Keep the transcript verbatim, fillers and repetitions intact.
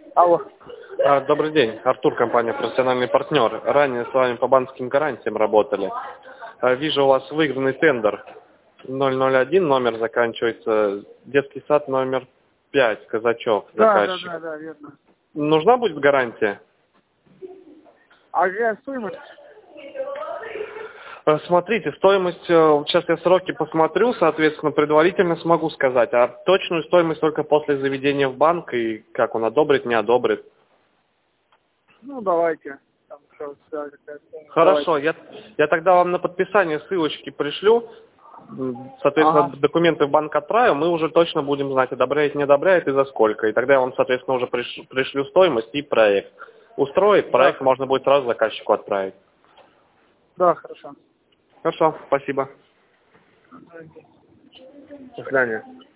Алло. А, Добрый день, Артур, компания «Профессиональный партнер». Ранее с вами по банковским гарантиям работали. А, Вижу, у вас выигранный тендер ноль ноль один, номер заканчивается, детский сад номер пять, Казачев, Да, да, заказчик. да, да, верно. Нужна будет гарантия? А какая стоимость? А, Смотрите, стоимость, э, вот сейчас я сроки посмотрю, соответственно, предварительно смогу сказать, а точную стоимость только после заведения в банк и как он одобрит, не одобрит. Ну, давайте. Там что, да, какая стоимость. Хорошо, Давайте. я, я тогда вам на подписание ссылочки пришлю. М, Соответственно, Ага. документы в банк отправим, мы уже точно будем знать, одобряет, не одобряет и за сколько. И тогда я вам, соответственно, уже приш- пришлю стоимость и проект. Устроит, Да, проект можно будет сразу заказчику отправить. да, хорошо. Хорошо, спасибо. До свидания.